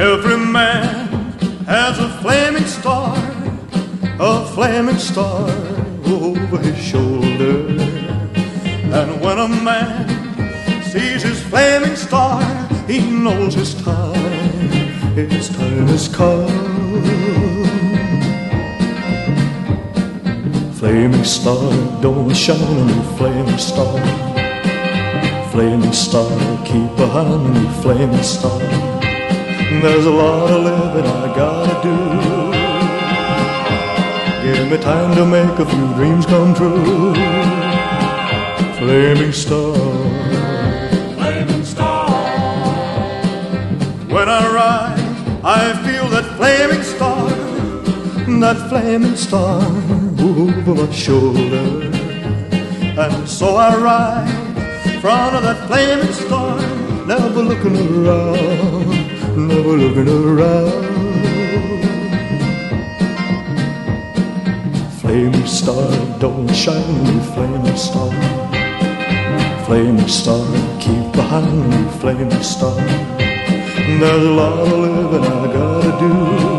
Every man has a flaming star over his shoulder. And when a man sees his flaming star, he knows his time has come. Flaming star, don't shine on me, flaming star. Flaming star, keep behind me, flaming star. There's a lot of living I gotta do. Give me time to make a few dreams come true. Flaming star, flaming star. when I rise, I feel that flaming star over my shoulder. And so I ride in front of that flaming star, never looking around. Flaming star, don't shine on me, flaming star. Flaming star, keep behind me, flaming star. There's a lot of living I gotta do.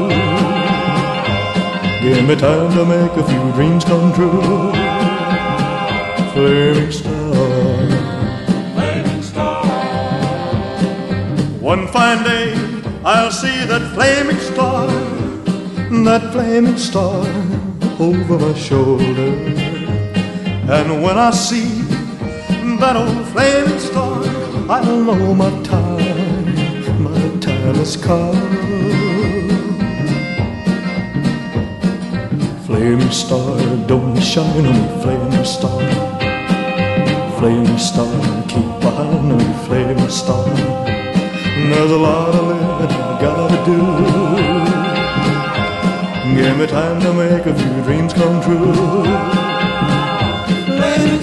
Give me time to make a few dreams come true. Flaming star, flaming star. one fine day I'll see that flaming star over my shoulder. And when I see that old flaming star, I'll know my time has come. Flaming star, don't shine on me, flaming star. Flaming star, keep behind me, flaming star. There's a lot of living I gotta do. Give me time to make a few dreams come true. Flaming